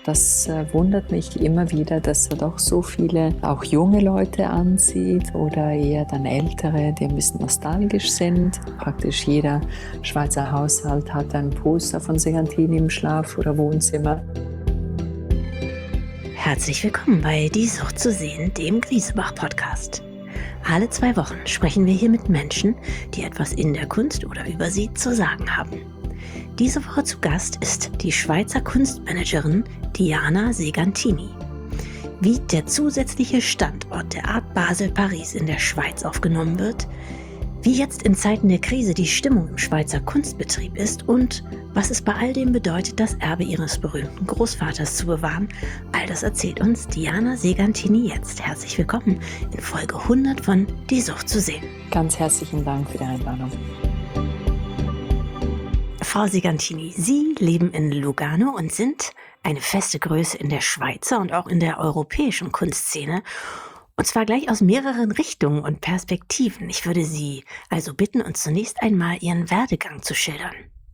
das wundert mich immer wieder, dass er doch so viele auch junge Leute anzieht oder eher dann ältere, die ein bisschen nostalgisch sind. Praktisch jeder Schweizer Haushalt hat ein Poster von Segantini im Schlaf- oder Wohnzimmer. Herzlich willkommen bei Die Sucht zu sehen, dem Griesebach-Podcast. Alle 2 Wochen sprechen wir hier mit Menschen, die etwas in der Kunst oder über sie zu sagen haben. Diese Woche zu Gast ist die Schweizer Kunstmanagerin Diana Segantini. Wie der zusätzliche Standort der Art Basel-Paris in der Schweiz aufgenommen wird, wie jetzt in Zeiten der Krise die Stimmung im Schweizer Kunstbetrieb ist und was es bei all dem bedeutet, das Erbe ihres berühmten Großvaters zu bewahren, all das erzählt uns Diana Segantini jetzt. Herzlich willkommen in Folge 100 von Die Sucht zu sehen. Ganz herzlichen Dank für die Einladung. Frau Segantini, Sie leben in Lugano und sind eine feste Größe in der Schweizer und auch in der europäischen Kunstszene. Und zwar gleich aus mehreren Richtungen und Perspektiven. Ich würde Sie also bitten, uns zunächst einmal Ihren Werdegang zu schildern.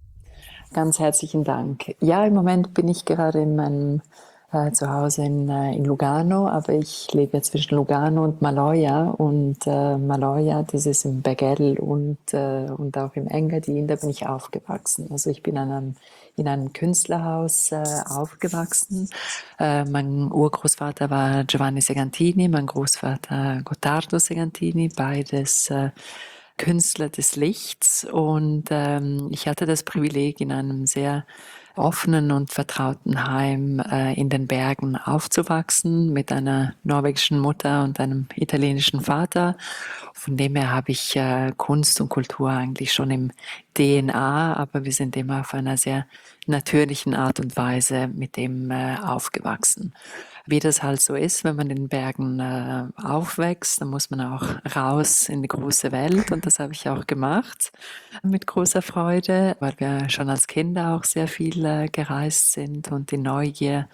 Ganz herzlichen Dank. Ja, im Moment bin ich gerade in meinem Zuhause in Lugano, aber ich lebe ja zwischen Lugano und Maloja. Und Maloja, das ist im Bergell und auch im Engadin, da bin ich aufgewachsen. Also ich bin in einem Künstlerhaus aufgewachsen. Mein Urgroßvater war Giovanni Segantini, mein Großvater Gottardo Segantini, beides Künstler des Lichts. Und ich hatte das Privileg, in einem sehr offenen und vertrauten Heim in den Bergen aufzuwachsen, mit einer norwegischen Mutter und einem italienischen Vater. Von dem her habe ich Kunst und Kultur eigentlich schon im DNA, aber wir sind immer auf einer sehr natürlichen Art und Weise mit dem aufgewachsen. Wie das halt so ist, wenn man in den Bergen aufwächst, dann muss man auch raus in die große Welt, und das habe ich auch gemacht mit großer Freude, weil wir schon als Kinder auch sehr viel gereist sind und die Neugier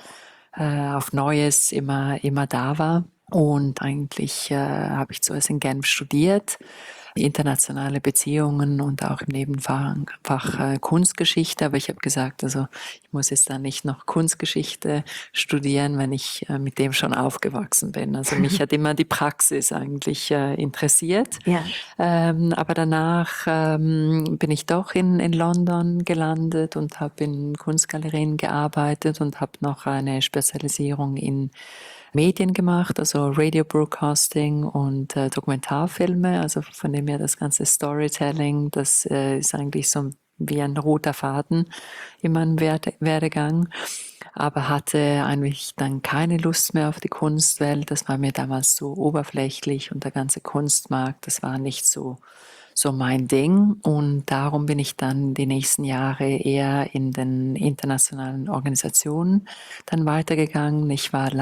auf Neues immer da war. Und eigentlich habe ich zuerst in Genf studiert, internationale Beziehungen und auch im Nebenfach Kunstgeschichte. Aber ich habe gesagt, also ich muss jetzt da nicht noch Kunstgeschichte studieren, wenn ich mit dem schon aufgewachsen bin. Also mich hat immer die Praxis eigentlich interessiert. Ja. Aber danach bin ich doch in London gelandet und habe in Kunstgalerien gearbeitet und habe noch eine Spezialisierung in Medien gemacht, also Radio Broadcasting und Dokumentarfilme. Also von dem her das ganze Storytelling, das ist eigentlich so wie ein roter Faden in meinem Werdegang. Aber hatte eigentlich dann keine Lust mehr auf die Kunstwelt. Das war mir damals so oberflächlich, und der ganze Kunstmarkt, das war nicht so mein Ding. Und darum bin ich dann die nächsten Jahre eher in den internationalen Organisationen dann weitergegangen. Ich war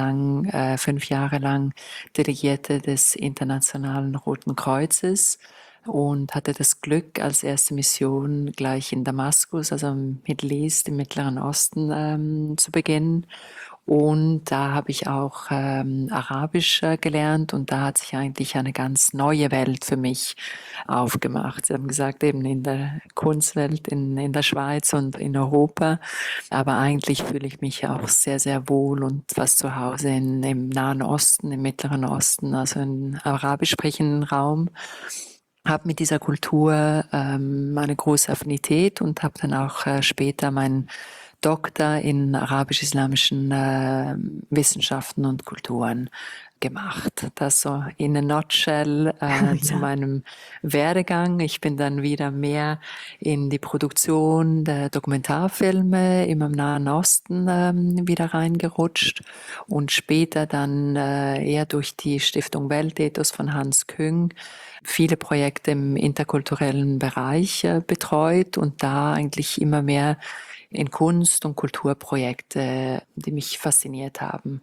5 Jahre lang Delegierte des Internationalen Roten Kreuzes und hatte das Glück, als erste Mission gleich in Damaskus, also im Middle East, im Mittleren Osten, zu beginnen. Und da habe ich auch Arabisch gelernt, und da hat sich eigentlich eine ganz neue Welt für mich aufgemacht. Sie haben gesagt, eben in der Kunstwelt in der Schweiz und in Europa. Aber eigentlich fühle ich mich auch sehr, sehr wohl und fast zu Hause im Nahen Osten, im Mittleren Osten, also im arabisch sprechenden Raum. Habe mit dieser Kultur eine große Affinität und habe dann auch später meinen Doktor in arabisch-islamischen Wissenschaften und Kulturen gemacht. Das so in a nutshell zu meinem Werdegang. Ich bin dann wieder mehr in die Produktion der Dokumentarfilme im Nahen Osten wieder reingerutscht, und später dann eher durch die Stiftung Weltethos von Hans Küng viele Projekte im interkulturellen Bereich betreut, und da eigentlich immer mehr in Kunst- und Kulturprojekte, die mich fasziniert haben.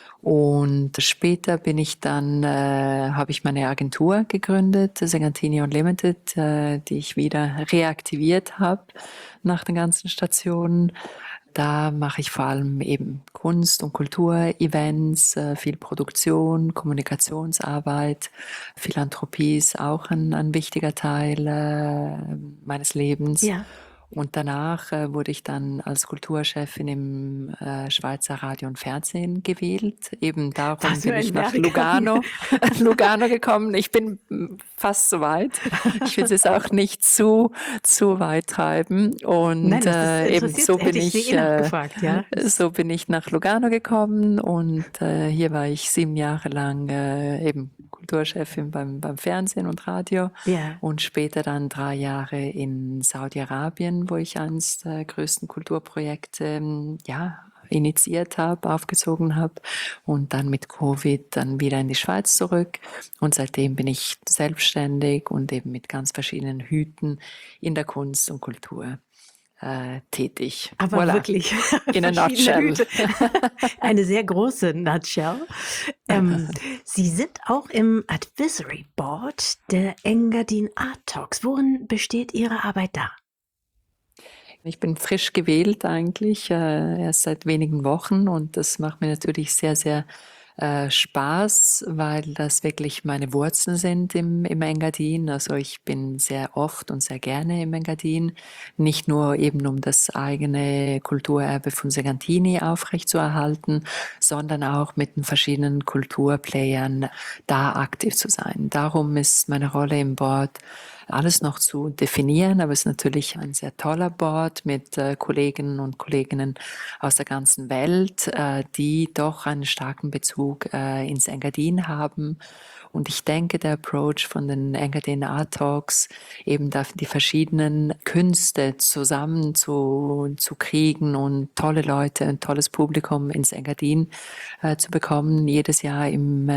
Und später habe ich meine Agentur gegründet, Segantini Unlimited, die ich wieder reaktiviert habe nach den ganzen Stationen. Da mache ich vor allem eben Kunst- und Kulturevents, viel Produktion, Kommunikationsarbeit. Philanthropie ist auch ein wichtiger Teil meines Lebens. Ja. Und danach wurde ich dann als Kulturchefin im Schweizer Radio und Fernsehen gewählt. Eben darum Was für bin ein ich nach Werdegang. Lugano gekommen. Ich bin fast so weit. Ich will es jetzt auch nicht zu weit treiben. Nein, Und das ist eben interessiert, hätte ich Sie eh nachgefragt, ja. so bin ich nach Lugano gekommen und hier war ich 7 Jahre lang eben Kulturchefin beim Fernsehen und Radio Ja. und später dann 3 Jahre in Saudi-Arabien, wo ich eines der größten Kulturprojekte ja, initiiert habe, aufgezogen habe und dann mit Covid dann wieder in die Schweiz zurück und seitdem bin ich selbstständig und eben mit ganz verschiedenen Hüten in der Kunst und Kultur tätig. Aber Voilà, wirklich in a verschiedene nutshell. Hüte. Eine sehr große Nutshell. Sie sind auch im Advisory Board der Engadin Art Talks. Worin besteht Ihre Arbeit da? Ich bin frisch gewählt eigentlich, erst seit wenigen Wochen und das macht mir natürlich sehr, sehr Spaß, weil das wirklich meine Wurzeln sind im Engadin. Also ich bin sehr oft und sehr gerne im Engadin, nicht nur eben um das eigene Kulturerbe von Segantini aufrechtzuerhalten, sondern auch mit den verschiedenen Kulturplayern da aktiv zu sein. Darum ist meine Rolle im Board alles noch zu definieren, aber es ist natürlich ein sehr toller Board mit Kolleginnen und Kolleginnen aus der ganzen Welt, die doch einen starken Bezug ins Engadin haben. Und ich denke, der Approach von den Engadin Art Talks, eben da die verschiedenen Künste zusammen zu kriegen und tolle Leute, ein tolles Publikum ins Engadin zu bekommen, jedes Jahr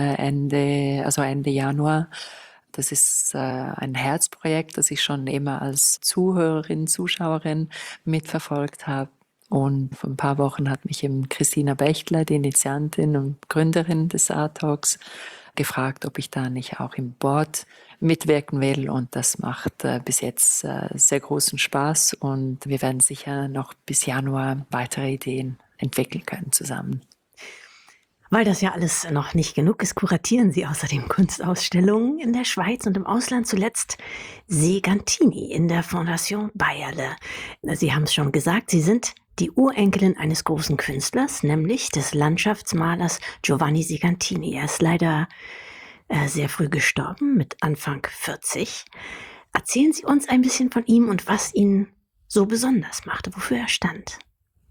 Ende Januar. Das ist ein Herzprojekt, das ich schon immer als Zuhörerin, Zuschauerin mitverfolgt habe. Und vor ein paar Wochen hat mich eben Christina Bechtler, die Initiantin und Gründerin des Art Talks, gefragt, ob ich da nicht auch im Board mitwirken will. Und das macht bis jetzt sehr großen Spaß. Und wir werden sicher noch bis Januar weitere Ideen entwickeln können zusammen. Weil das ja alles noch nicht genug ist, kuratieren Sie außerdem Kunstausstellungen in der Schweiz und im Ausland, zuletzt Segantini in der Fondation Bayerle. Sie haben es schon gesagt, Sie sind die Urenkelin eines großen Künstlers, nämlich des Landschaftsmalers Giovanni Segantini. Er ist leider sehr früh gestorben, mit Anfang 40. Erzählen Sie uns ein bisschen von ihm und was ihn so besonders machte, wofür er stand.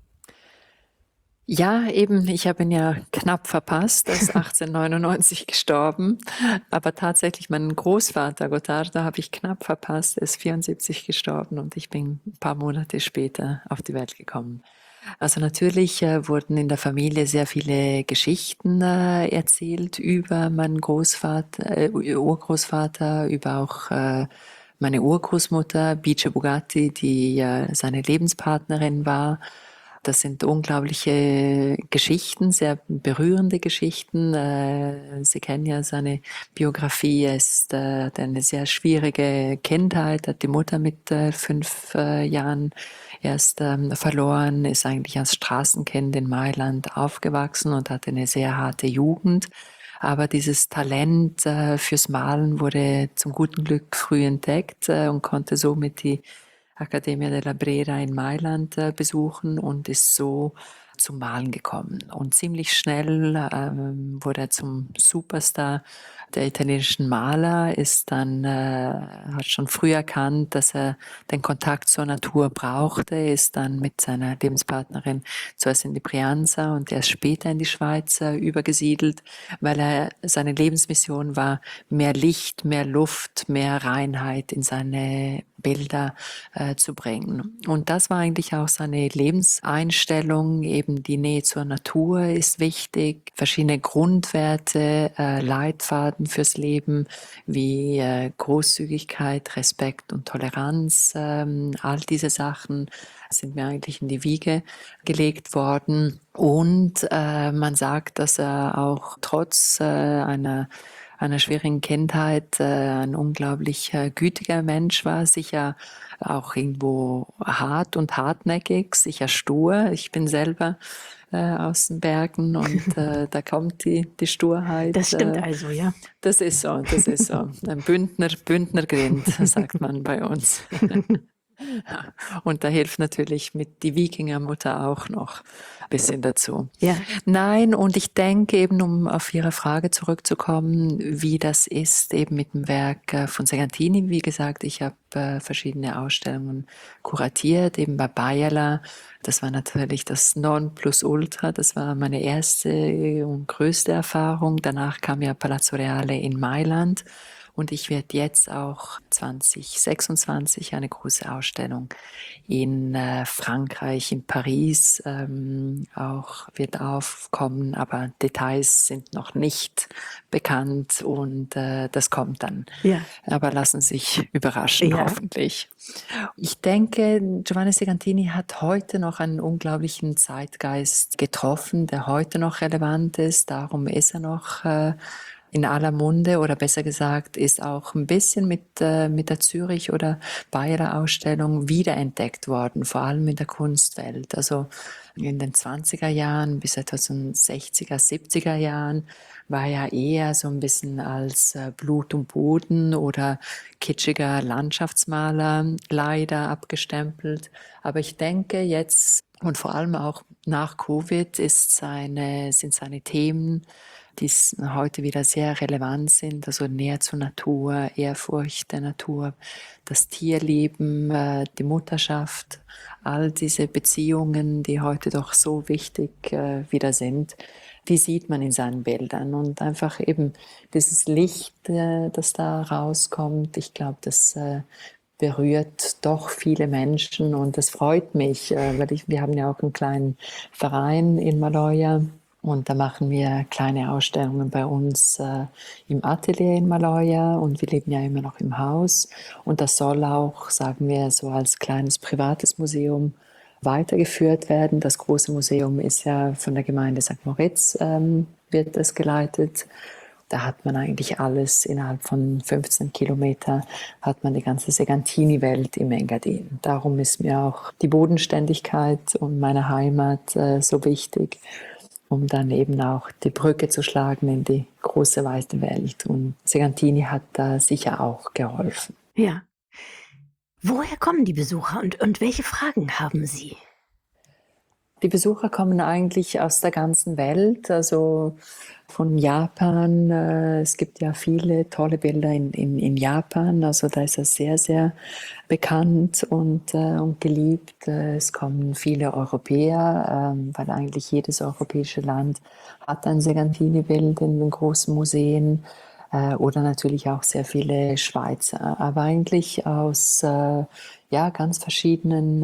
Ja, eben, ich habe ihn ja knapp verpasst. Er ist 1899 gestorben. Aber tatsächlich, meinen Großvater Gottardo habe ich knapp verpasst. Er ist 74 gestorben und ich bin ein paar Monate später auf die Welt gekommen. Also natürlich wurden in der Familie sehr viele Geschichten erzählt über meinen Urgroßvater, über auch meine Urgroßmutter, Bice Bugatti, die seine Lebenspartnerin war. Das sind unglaubliche Geschichten, sehr berührende Geschichten. Sie kennen ja seine Biografie. Er hat eine sehr schwierige Kindheit, hat die Mutter mit 5 Jahren erst verloren, ist eigentlich als Straßenkind in Mailand aufgewachsen und hatte eine sehr harte Jugend. Aber dieses Talent fürs Malen wurde zum guten Glück früh entdeckt und konnte somit die Accademia della Brera in Mailand besuchen und ist so zum Malen gekommen. Und ziemlich schnell wurde er zum Superstar der italienischen Maler, hat schon früh erkannt, dass er den Kontakt zur Natur brauchte, ist dann mit seiner Lebenspartnerin zuerst in die Brianza und erst später in die Schweiz übergesiedelt, weil seine Lebensmission war, mehr Licht, mehr Luft, mehr Reinheit in seine Bilder zu bringen. Und das war eigentlich auch seine Lebenseinstellung, eben die Nähe zur Natur ist wichtig, verschiedene Grundwerte, Leitfaden fürs Leben wie Großzügigkeit, Respekt und Toleranz, all diese Sachen sind mir eigentlich in die Wiege gelegt worden. Und man sagt, dass er auch trotz einer schwierigen Kindheit ein unglaublich gütiger Mensch war, sicher auch irgendwo hart und hartnäckig, sicher stur. Ich bin selber aus den Bergen und da kommt die Sturheit. Das stimmt also, ja. Das ist so, das ist so. Ein Bündner Grind, sagt man bei uns. Und da hilft natürlich mit die Wikingermutter auch noch ein bisschen dazu. Ja. Nein, und ich denke eben, um auf Ihre Frage zurückzukommen, wie das ist eben mit dem Werk von Segantini. Wie gesagt, ich habe verschiedene Ausstellungen kuratiert, eben bei Bayerla. Das war natürlich das Nonplusultra. Das war meine erste und größte Erfahrung. Danach kam ja Palazzo Reale in Mailand. Und ich werde jetzt auch 2026 eine große Ausstellung in Frankreich, in Paris auch wird aufkommen, aber Details sind noch nicht bekannt und das kommt dann. Ja. Aber lassen sich überraschen, Ja. hoffentlich. Ich denke, Giovanni Segantini hat heute noch einen unglaublichen Zeitgeist getroffen, der heute noch relevant ist. Darum ist er noch in aller Munde, oder besser gesagt, ist auch ein bisschen mit der Zürich- oder Bayer Ausstellung wiederentdeckt worden, vor allem in der Kunstwelt. Also in den 20er Jahren bis etwa zu 60er, 70er Jahren war ja eher so ein bisschen als Blut und Boden oder kitschiger Landschaftsmaler leider abgestempelt. Aber ich denke jetzt und vor allem auch nach Covid sind seine Themen, die heute wieder sehr relevant sind, also näher zur Natur, Ehrfurcht der Natur, das Tierleben, die Mutterschaft, all diese Beziehungen, die heute doch so wichtig wieder sind, die sieht man in seinen Bildern. Und einfach eben dieses Licht, das da rauskommt, ich glaube, das berührt doch viele Menschen und das freut mich, weil wir haben ja auch einen kleinen Verein in Maloja. Und da machen wir kleine Ausstellungen bei uns im Atelier in Maloja und wir leben ja immer noch im Haus. Und das soll auch, sagen wir, so als kleines privates Museum weitergeführt werden. Das große Museum ist ja von der Gemeinde St. Moritz, wird das geleitet. Da hat man eigentlich alles innerhalb von 15 Kilometer, hat man die ganze Segantini-Welt im Engadin. Darum ist mir auch die Bodenständigkeit und meine Heimat so wichtig, um dann eben auch die Brücke zu schlagen in die große, weite Welt. Und Segantini hat da sicher auch geholfen. Ja. Woher kommen die Besucher und welche Fragen haben sie? Die Besucher kommen eigentlich aus der ganzen Welt, also von Japan. Es gibt ja viele tolle Bilder in Japan, also da ist er sehr, sehr bekannt und geliebt. Es kommen viele Europäer, weil eigentlich jedes europäische Land hat ein Segantini-Bild in den großen Museen. Oder natürlich auch sehr viele Schweizer, aber eigentlich aus ja, ganz verschiedenen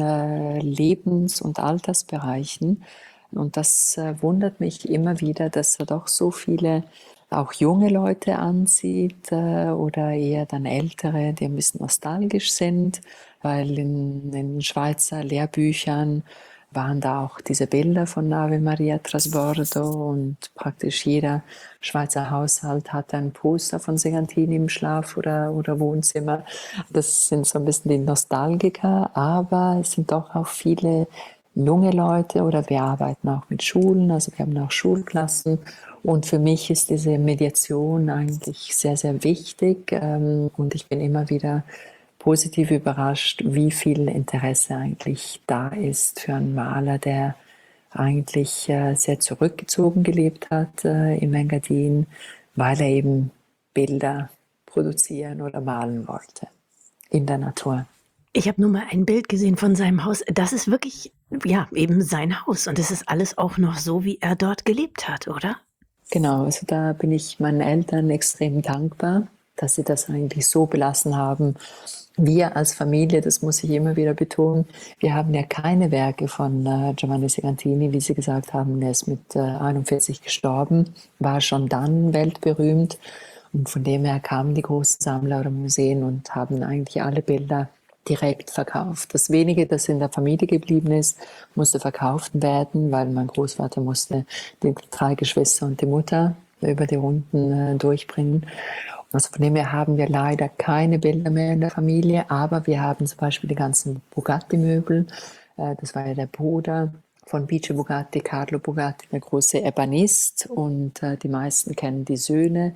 Lebens- und Altersbereichen. Und das wundert mich immer wieder, dass er doch so viele auch junge Leute ansieht oder eher dann ältere, die ein bisschen nostalgisch sind, weil in den Schweizer Lehrbüchern waren da auch diese Bilder von Ave Maria Trasbordo und praktisch jeder Schweizer Haushalt hat ein Poster von Segantini im Schlaf- oder Wohnzimmer. Das sind so ein bisschen die Nostalgiker, aber es sind doch auch viele junge Leute oder wir arbeiten auch mit Schulen, also wir haben auch Schulklassen. Und für mich ist diese Mediation eigentlich sehr, sehr wichtig und ich bin immer wieder positiv überrascht, wie viel Interesse eigentlich da ist für einen Maler, der eigentlich sehr zurückgezogen gelebt hat im Engadin, weil er eben Bilder produzieren oder malen wollte in der Natur. Ich habe nur mal ein Bild gesehen von seinem Haus. Das ist wirklich, ja, eben sein Haus. Und es ist alles auch noch so, wie er dort gelebt hat, oder? Genau, also da bin ich meinen Eltern extrem dankbar, dass sie das eigentlich so belassen haben. Wir als Familie, das muss ich immer wieder betonen, wir haben ja keine Werke von Giovanni Segantini, wie Sie gesagt haben, er ist mit 41 gestorben, war schon dann weltberühmt und von dem her kamen die großen Sammler oder Museen und haben eigentlich alle Bilder direkt verkauft. Das wenige, das in der Familie geblieben ist, musste verkauft werden, weil mein Großvater musste die 3 Geschwister und die Mutter über die Runden durchbringen. Also von dem her haben wir leider keine Bilder mehr in der Familie, aber wir haben zum Beispiel die ganzen Bugatti-Möbel. Das war ja der Bruder von Bice Bugatti, Carlo Bugatti, der große Ebanist. Und die meisten kennen die Söhne.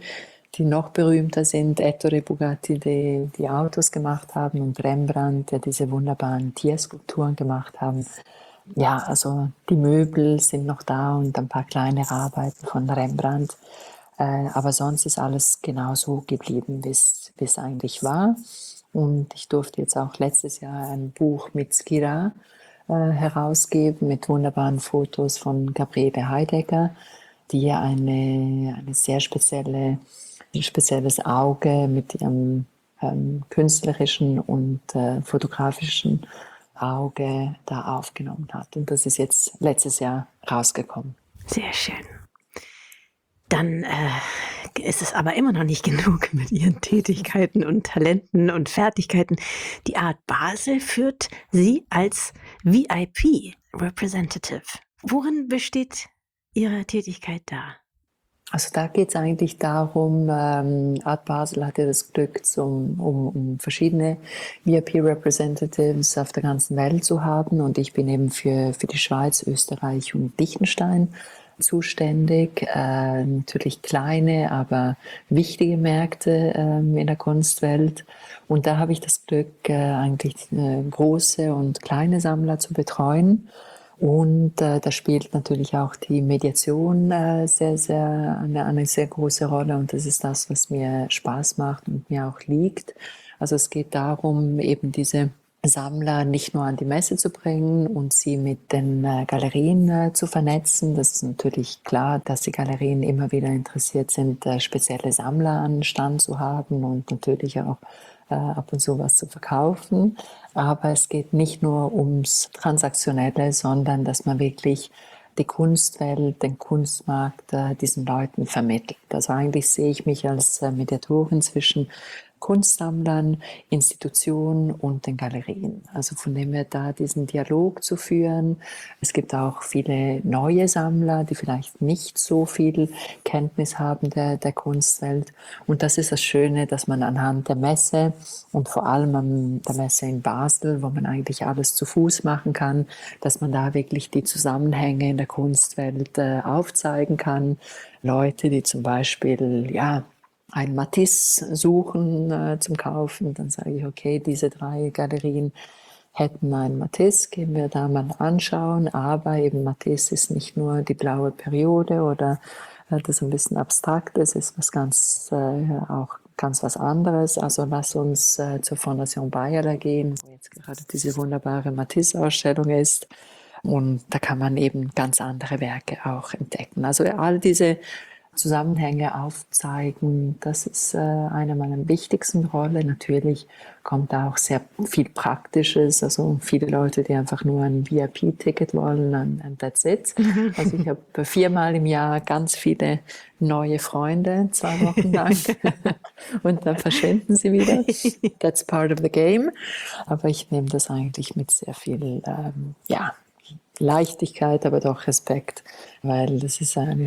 die noch berühmter sind, Ettore Bugatti, die Autos gemacht haben, und Rembrandt, der diese wunderbaren Tierskulpturen gemacht haben. Ja, also die Möbel sind noch da und ein paar kleinere Arbeiten von Rembrandt. Aber sonst ist alles genauso geblieben, wie es eigentlich war. Und ich durfte jetzt auch letztes Jahr ein Buch mit Skira herausgeben, mit wunderbaren Fotos von Gabriele Heidegger, die eine sehr ein spezielles Auge mit ihrem künstlerischen und fotografischen Auge da aufgenommen hat. Und das ist jetzt letztes Jahr rausgekommen. Sehr schön. Dann ist es aber immer noch nicht genug mit Ihren Tätigkeiten und Talenten und Fertigkeiten. Die Art Basel führt Sie als VIP Representative. Worin besteht Ihre Tätigkeit da? Also da geht es eigentlich darum, Art Basel hatte das Glück, um verschiedene VIP-Representatives auf der ganzen Welt zu haben, und ich bin eben für die Schweiz, Österreich und Liechtenstein zuständig. Natürlich kleine, aber wichtige Märkte in der Kunstwelt. Und da habe ich das Glück, eigentlich große und kleine Sammler zu betreuen. Und da spielt natürlich auch die Mediation eine sehr große Rolle, und das ist das, was mir Spaß macht und mir auch liegt. Also es geht darum, eben diese Sammler nicht nur an die Messe zu bringen und sie mit den Galerien zu vernetzen. Das ist natürlich klar, dass die Galerien immer wieder interessiert sind, spezielle Sammler an den Stand zu haben und natürlich auch ab und zu was zu verkaufen. Aber es geht nicht nur ums Transaktionelle, sondern dass man wirklich die Kunstwelt, den Kunstmarkt diesen Leuten vermittelt. Also eigentlich sehe ich mich als Mediatorin zwischen Kunstsammlern, Institutionen und den Galerien. Also von dem her da diesen Dialog zu führen. Es gibt auch viele neue Sammler, die vielleicht nicht so viel Kenntnis haben der Kunstwelt. Und das ist das Schöne, dass man anhand der Messe und vor allem an der Messe in Basel, wo man eigentlich alles zu Fuß machen kann, dass man da wirklich die Zusammenhänge in der Kunstwelt aufzeigen kann. Leute, die zum Beispiel, ja, ein Matisse suchen zum Kaufen, dann sage ich, okay, diese 3 Galerien hätten einen Matisse, gehen wir da mal anschauen, aber eben Matisse ist nicht nur die blaue Periode oder das ein bisschen Abstraktes, ist auch ganz was anderes. Also lass uns zur Fondation Bayerler gehen, wo jetzt gerade diese wunderbare Matisse-Ausstellung ist. Und da kann man eben ganz andere Werke auch entdecken. Also all diese Zusammenhänge aufzeigen, das ist eine meiner wichtigsten Rollen. Natürlich kommt da auch sehr viel Praktisches, also viele Leute, die einfach nur ein VIP-Ticket wollen, and that's it. Also ich habe 4-mal im Jahr ganz viele neue Freunde, 2 Wochen lang, und dann verschwinden sie wieder. That's part of the game. Aber ich nehme das eigentlich mit sehr viel, Leichtigkeit, aber doch Respekt, weil das ist ein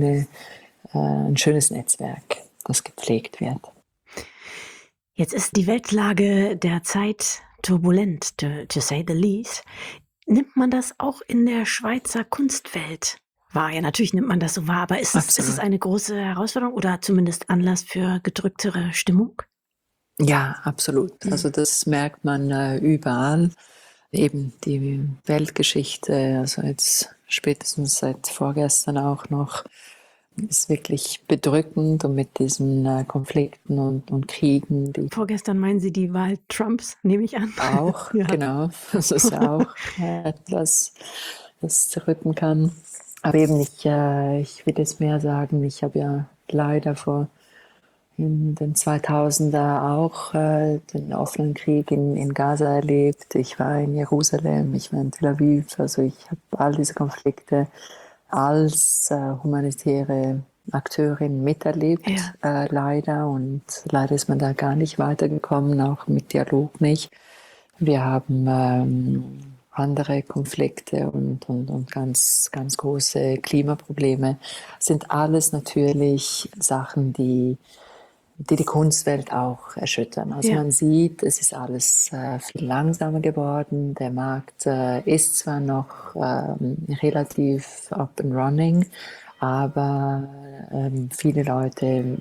schönes Netzwerk, das gepflegt wird. Jetzt ist die Weltlage derzeit turbulent, to say the least. Nimmt man das auch in der Schweizer Kunstwelt wahr? Ja, natürlich nimmt man das so wahr, aber ist es eine große Herausforderung oder zumindest Anlass für gedrücktere Stimmung? Ja, absolut. Also das merkt man überall. Eben die Weltgeschichte, also jetzt spätestens seit vorgestern auch noch, ist wirklich bedrückend, und mit diesen Konflikten und Kriegen. Vorgestern meinen Sie die Wahl Trumps, nehme ich an? Auch, ja. Genau. Das ist ja auch etwas, das zerrütten kann. Aber eben, ich will jetzt mehr sagen, ich habe ja leider in den 2000er auch den offenen Krieg in Gaza erlebt. Ich war in Jerusalem, ich war in Tel Aviv. Also ich habe all diese Konflikte als humanitäre Akteurin miterlebt, leider. Und leider ist man da gar nicht weitergekommen, auch mit Dialog nicht. Wir haben andere Konflikte und ganz, ganz große Klimaprobleme. Das sind alles natürlich Sachen, die Kunstwelt auch erschüttern. Also man sieht, es ist alles viel langsamer geworden. Der Markt ist zwar noch relativ up and running, aber viele Leute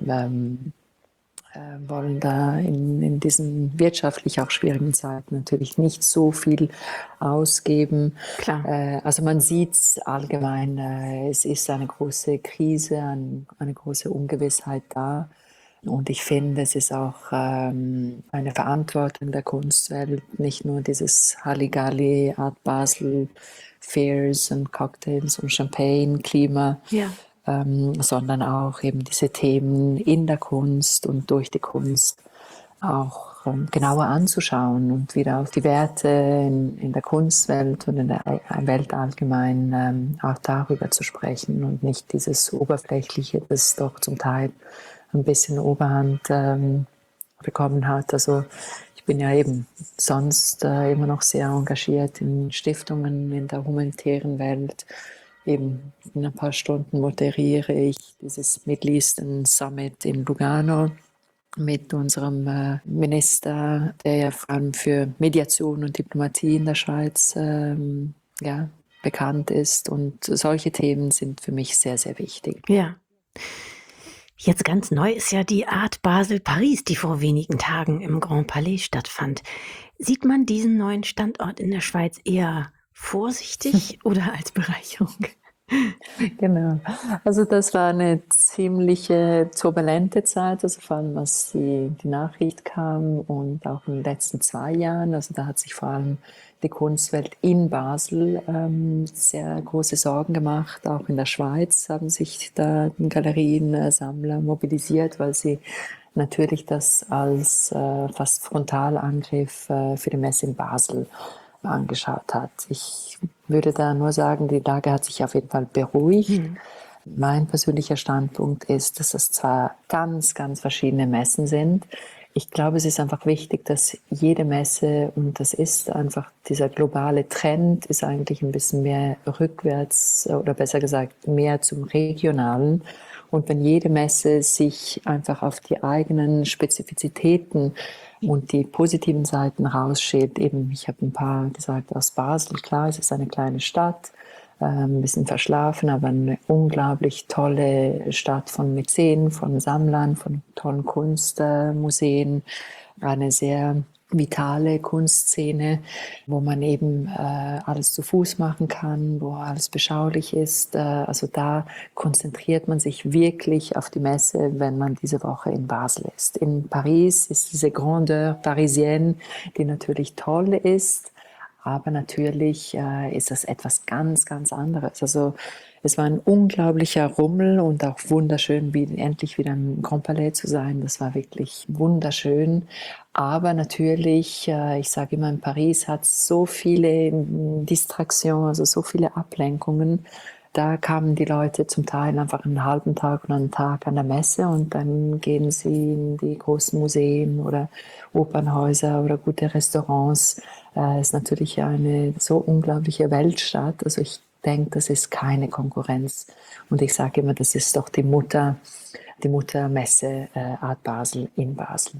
wollen da in diesen wirtschaftlich auch schwierigen Zeiten natürlich nicht so viel ausgeben. Klar. Also man sieht es allgemein, es ist eine große Krise, eine große Ungewissheit da. Und ich finde, es ist auch eine Verantwortung der Kunstwelt, nicht nur dieses Halligalli, Art Basel, Fairs und Cocktails und Champagne, Klima, Ja. sondern auch eben diese Themen in der Kunst und durch die Kunst auch genauer anzuschauen und wieder auf die Werte in der Kunstwelt und in der Welt allgemein auch darüber zu sprechen und nicht dieses Oberflächliche, das doch zum Teil ein bisschen Oberhand bekommen hat. Also ich bin ja eben sonst immer noch sehr engagiert in Stiftungen in der humanitären Welt. Eben in ein paar Stunden moderiere ich dieses Middle Eastern Summit in Lugano mit unserem Minister, der ja vor allem für Mediation und Diplomatie in der Schweiz ja, bekannt ist. Und solche Themen sind für mich sehr, sehr wichtig. Ja. Jetzt ganz neu ist ja die Art Basel Paris, die vor wenigen Tagen im Grand Palais stattfand. Sieht man diesen neuen Standort in der Schweiz eher vorsichtig oder als Bereicherung? Genau. Also das war eine ziemliche turbulente Zeit, also vor allem als die Nachricht kam und auch in den letzten 2 Jahren. Also da hat sich vor allem die Kunstwelt in Basel sehr große Sorgen gemacht. Auch in der Schweiz haben sich da Galerien, Sammler mobilisiert, weil sie natürlich das als fast Frontalangriff für die Messe in Basel angeschaut hat. Ich würde da nur sagen, die Lage hat sich auf jeden Fall beruhigt. Mein persönlicher Standpunkt ist, dass es zwar ganz, ganz verschiedene Messen sind. Ich glaube, es ist einfach wichtig, dass jede Messe, und das ist einfach dieser globale Trend, ist eigentlich ein bisschen mehr rückwärts oder besser gesagt mehr zum Regionalen. Und wenn jede Messe sich einfach auf die eigenen Spezifizitäten und die positiven Seiten rausschält, eben, ich habe ein paar gesagt aus Basel, klar, es ist eine kleine Stadt, ein bisschen verschlafen, aber eine unglaublich tolle Stadt von Mäzenen, von Sammlern, von tollen Kunstmuseen, eine sehr vitale Kunstszene, wo man eben alles zu Fuß machen kann, wo alles beschaulich ist. Also da konzentriert man sich wirklich auf die Messe, wenn man diese Woche in Basel ist. In Paris ist diese Grandeur parisienne, die natürlich toll ist, aber natürlich ist das etwas ganz, ganz anderes. Also es war ein unglaublicher Rummel und auch wunderschön, endlich wieder im Grand Palais zu sein. Das war wirklich wunderschön. Aber natürlich, ich sage immer, in Paris hat es so viele Distraktionen, also so viele Ablenkungen. Da kamen die Leute zum Teil einfach einen halben Tag oder einen Tag an der Messe und dann gehen sie in die großen Museen oder Opernhäuser oder gute Restaurants. Es ist natürlich eine so unglaubliche Weltstadt. Also ich denke, das ist keine Konkurrenz. Und ich sage immer, das ist doch die Muttermesse Art Basel in Basel.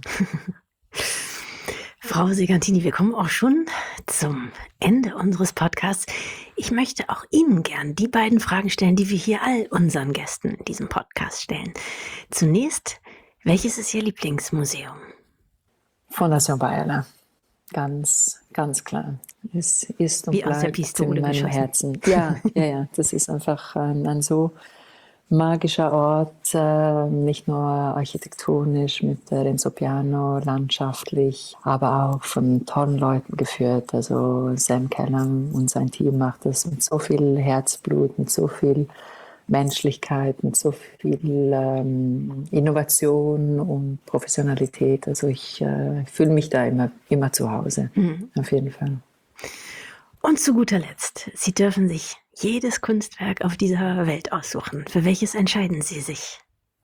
Frau Segantini, wir kommen auch schon zum Ende unseres Podcasts. Ich möchte auch Ihnen gern die beiden Fragen stellen, die wir hier all unseren Gästen in diesem Podcast stellen. Zunächst, welches ist Ihr Lieblingsmuseum? Fondation Bayerler. Ganz, ganz klar. Es ist und Wie aus der bleibt Pistole in meinem geschossen. Herzen. Ja. Das ist einfach ein so magischer Ort, nicht nur architektonisch mit Renzo Piano, landschaftlich, aber auch von tollen Leuten geführt. Also Sam Kellam und sein Team macht das mit so viel Herzblut, mit so viel Menschlichkeit, mit so viel Innovation und Professionalität. Also ich fühle mich da immer zu Hause, auf jeden Fall. Und zu guter Letzt, Sie dürfen sich jedes Kunstwerk auf dieser Welt aussuchen. Für welches entscheiden Sie sich?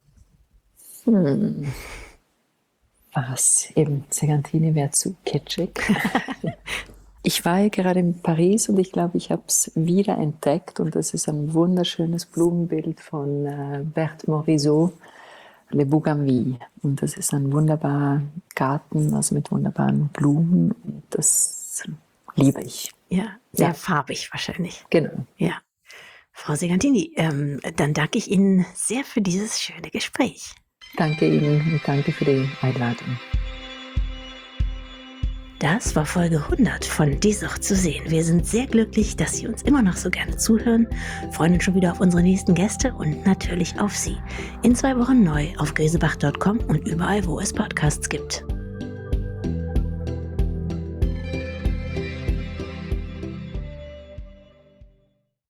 Was? Eben, Segantini wäre zu kitschig. Ich war ja gerade in Paris und ich glaube, ich habe es wieder entdeckt und das ist ein wunderschönes Blumenbild von Berthe Morisot, Le Bougainville. Und das ist ein wunderbarer Garten, also mit wunderbaren Blumen und das liebe ich. Ja, sehr farbig wahrscheinlich. Genau. Ja. Frau Segantini, dann danke ich Ihnen sehr für dieses schöne Gespräch. Danke Ihnen und danke für die Einladung. Das war Folge 100 von Die Sucht zu sehen. Wir sind sehr glücklich, dass Sie uns immer noch so gerne zuhören, freuen uns schon wieder auf unsere nächsten Gäste und natürlich auf Sie. In 2 Wochen neu auf grisebach.com und überall, wo es Podcasts gibt.